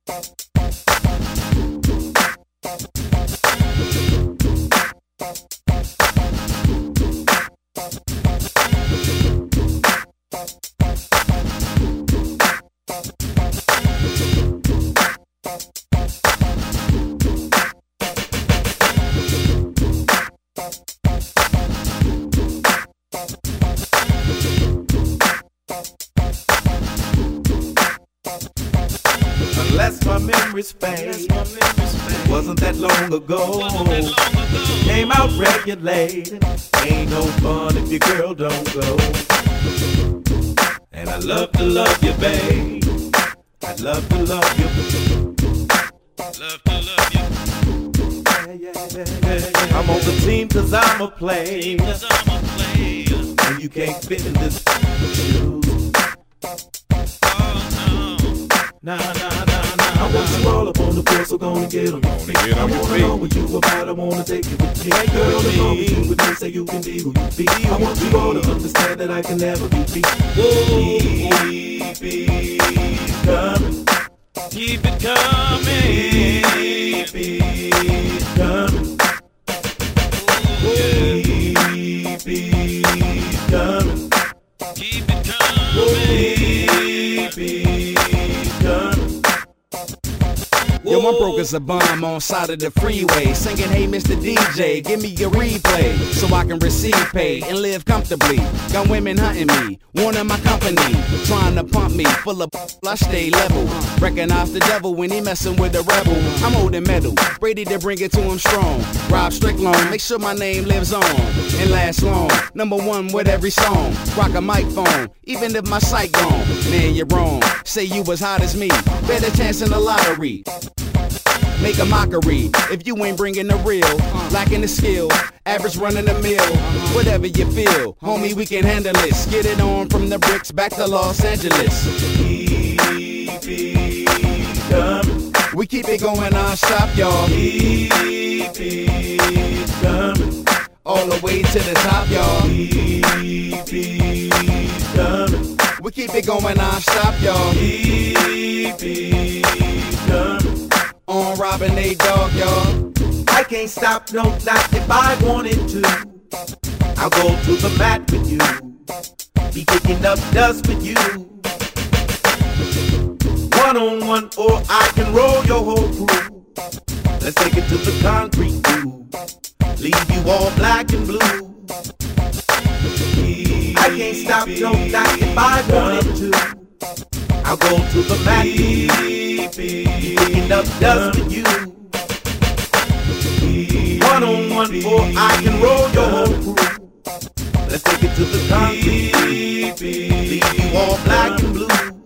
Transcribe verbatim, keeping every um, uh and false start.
Unless my memories fade, it wasn't that long ago. Came out regulated. Ain't no fun if your girl don't go. And I love to love you, babe. I'd love to love you. Love to love you. Yeah, yeah, yeah, yeah. I'm on the team cause I'm a player. And you can't fit in this shoes. Nah, nah, nah, nah. I want you all up on the floor, so gonna get on your feet. I wanna know what you about, I wanna take you with me. Girl, as long as you with me, say you can be who you be. I want you all to understand that I can never be beat. Keep it coming. Keep it coming. Keep it coming. Keep it coming. Keep it coming. Keep it coming. Yo, I'm broke as a bum on side of the freeway, singing, hey, Mister D J, give me a replay, so I can receive pay and live comfortably. Got women hunting me, wanting my company, trying to pump me, full of I stay level. Recognize the devil when he messing with the rebel. I'm holding metal, ready to bring it to him strong. Rob Strickland, make sure my name lives on and lasts long. Number one with every song, rock a microphone, even if my sight gone. Man, you're wrong, say you as hot as me, better chance in the lottery. Make a mockery if you ain't bringing the real, lacking the skill, average running the mill. Whatever you feel, homie, we can handle this. Get it on from the bricks back to Los Angeles. Keep it coming. We keep it going non-stop, y'all. Keep it coming. All the way to the top, y'all. Keep it coming. We keep it going non-stop, y'all. Keep it coming. On Robin A. Dog, y'all. I can't stop, no, not if I wanted to. I'll go to the mat with you, be kicking up dust with you. One on one, or I can roll your whole crew. Let's take it to the concrete groove, leave you all black and blue. I can't stop, no, not if I wanted to. I'll go to the mat with you, be kicking up dust with you. One on one, or I can roll your whole crew. Let's take it to the concrete, leave you all black and blue.